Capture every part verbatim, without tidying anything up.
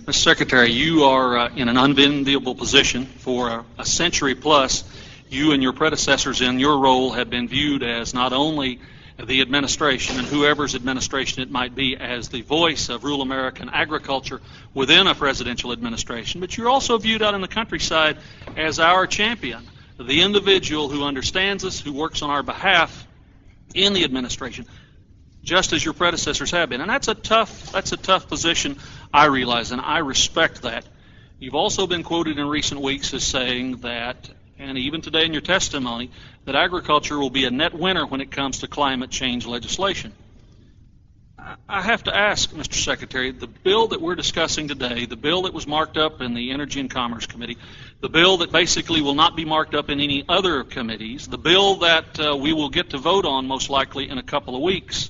Mister Secretary, you are uh, in an unenviable position. For a, a century plus, you and your predecessors in your role have been viewed as not only the administration, and whoever's administration it might be, as the voice of rural American agriculture within a presidential administration, but you're also viewed out in the countryside as our champion, the individual who understands us, who works on our behalf in the administration, just as your predecessors have been. And that's a tough, that's a tough position, I realize, and I respect that. You've also been quoted in recent weeks as saying that, and even today in your testimony, that agriculture will be a net winner when it comes to climate change legislation. I have to ask, Mister Secretary, the bill that we're discussing today, the bill that was marked up in the Energy and Commerce Committee, the bill that basically will not be marked up in any other committees, the bill that uh, we will get to vote on most likely in a couple of weeks,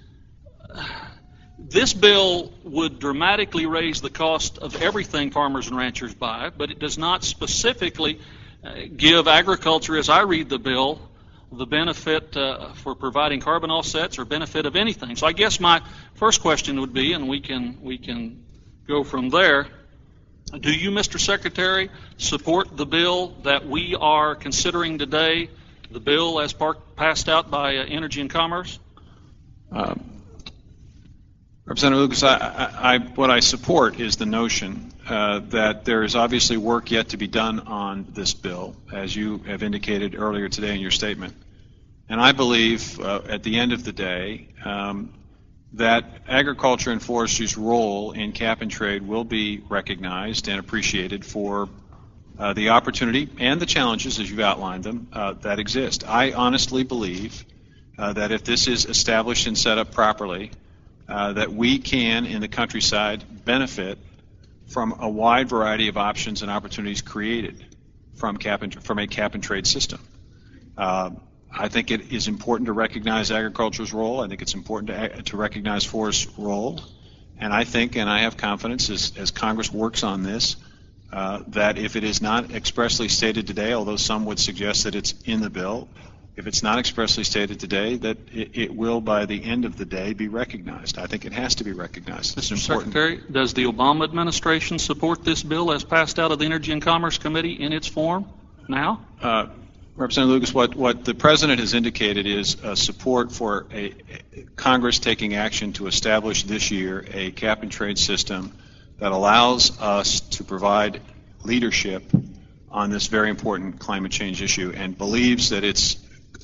this bill would dramatically raise the cost of everything farmers and ranchers buy, but it does not specifically uh, give agriculture, as I read the bill, the benefit uh, for providing carbon offsets or benefit of anything. So I guess my first question would be, and we can we can go from there, do you, Mister Secretary, support the bill that we are considering today, the bill as part, passed out by uh, Energy and Commerce? Um, Representative Lucas, I, I, I, what I support is the notion uh, that there is obviously work yet to be done on this bill, as you have indicated earlier today in your statement. And I believe, uh, at the end of the day, um, that agriculture and forestry's role in cap and trade will be recognized and appreciated for uh, the opportunity and the challenges, as you've outlined them, uh, that exist. I honestly believe uh, that if this is established and set up properly, Uh, that we can, in the countryside, benefit from a wide variety of options and opportunities created from cap and, from a cap and trade system. Uh, I think it is important to recognize agriculture's role. I think it's important to, to recognize forest's role. And I think, and I have confidence, as, as Congress works on this, uh, that if it is not expressly stated today, although some would suggest that it's in the bill, if it's not expressly stated today, that it, it will, by the end of the day, be recognized. I think it has to be recognized. Mister Secretary, does the Obama administration support this bill as passed out of the Energy and Commerce Committee in its form now? Uh, Representative Lucas, what, what the President has indicated is uh, support for a, a Congress taking action to establish this year a cap and trade system that allows us to provide leadership on this very important climate change issue, and believes that it's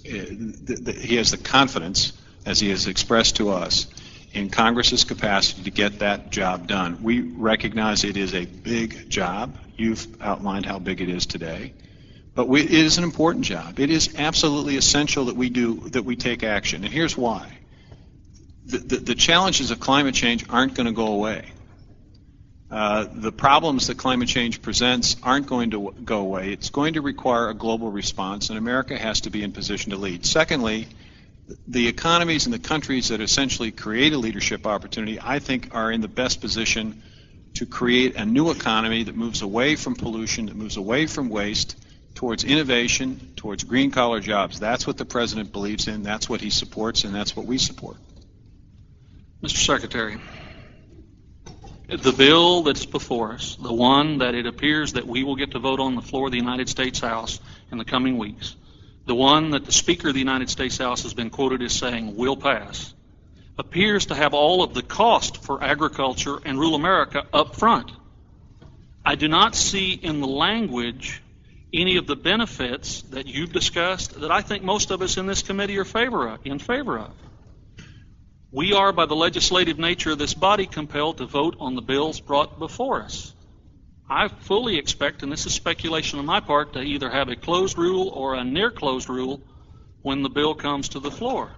he has the confidence, as he has expressed to us, in Congress's capacity to get that job done. We recognize it is a big job. You've outlined how big it is today. But we, it is an important job. It is absolutely essential that we do, that we take action. And here's why. The, the, the challenges of climate change aren't going to go away. Uh, the problems that climate change presents aren't going to go away. It's going to require a global response, and America has to be in position to lead. Secondly, the economies and the countries that essentially create a leadership opportunity, I think, are in the best position to create a new economy that moves away from pollution, that moves away from waste, towards innovation, towards green-collar jobs. That's what the President believes in, that's what he supports, and that's what we support. Mister Secretary, the bill that's before us, the one that it appears that we will get to vote on the floor of the United States House in the coming weeks, the one that the Speaker of the United States House has been quoted as saying will pass, appears to have all of the cost for agriculture and rural America up front. I do not see in the language any of the benefits that you've discussed that I think most of us in this committee are favor of, in favor of. We are, by the legislative nature of this body, compelled to vote on the bills brought before us. I fully expect, and this is speculation on my part, to either have a closed rule or a near closed rule when the bill comes to the floor.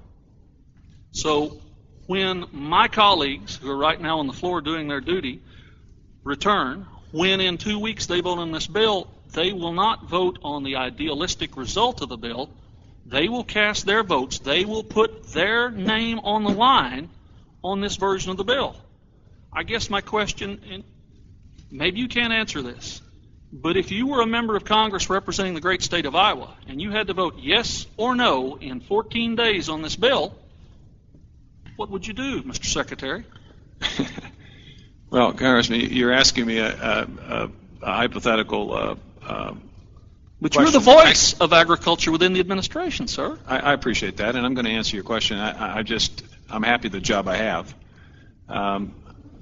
So when my colleagues, who are right now on the floor doing their duty, return, when in two weeks they vote on this bill, they will not vote on the idealistic result of the bill. They will cast their votes. They will put their name on the line on this version of the bill. I guess my question, and maybe you can't answer this, but if you were a member of Congress representing the great state of Iowa and you had to vote yes or no in fourteen days on this bill, what would you do, Mister Secretary? Well, Congressman, you're asking me a, a, a, a hypothetical uh, uh, But question. you're the voice of agriculture within the administration, sir. I, I appreciate that, and I'm going to answer your question. I, I just, I'm happy the job I have. Um,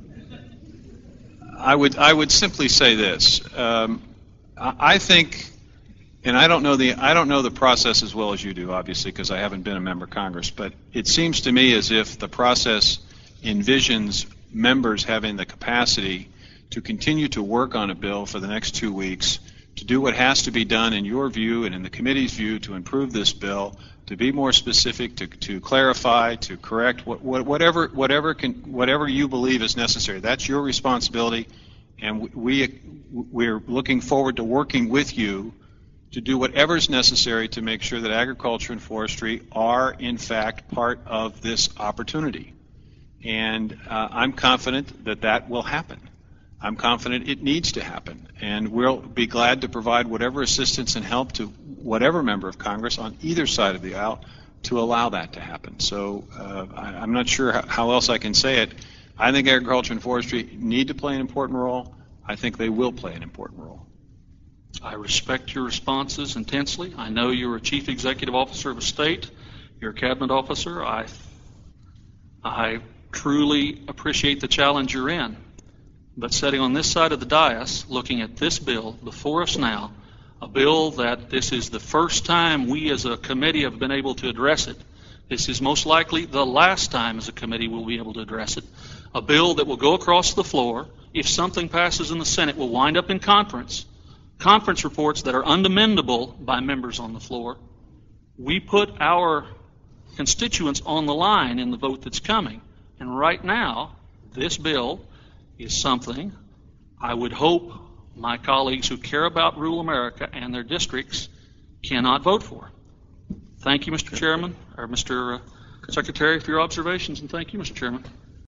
I would, I would simply say this. Um, I, I think, and I don't know the, I don't know the process as well as you do, obviously, because I haven't been a member of Congress. But it seems to me as if the process envisions members having the capacity to continue to work on a bill for the next two weeks, to do what has to be done in your view and in the committee's view to improve this bill, to be more specific, to, to clarify, to correct, what, what, whatever, whatever, can, whatever you believe is necessary. That's your responsibility, and we, we're looking forward to working with you to do whatever is necessary to make sure that agriculture and forestry are, in fact, part of this opportunity. And uh, I'm confident that that will happen. I'm confident it needs to happen, and we'll be glad to provide whatever assistance and help to whatever member of Congress on either side of the aisle to allow that to happen. So uh, I, I'm not sure how, how else I can say it. I think agriculture and forestry need to play an important role. I think they will play an important role. I respect your responses intensely. I know you're a chief executive officer of a state. You're a cabinet officer. I, I truly appreciate the challenge you're in. But sitting on this side of the dais, looking at this bill before us now, a bill that this is the first time we as a committee have been able to address it. This is most likely the last time as a committee we'll be able to address it. A bill that will go across the floor. If something passes in the Senate, will wind up in conference. Conference reports that are undemandable by members on the floor. We put our constituents on the line in the vote that's coming. And right now, this bill is something I would hope my colleagues who care about rural America and their districts cannot vote for. Thank you, Mister Chairman, or Mister Secretary, for your observations, and thank you, Mister Chairman.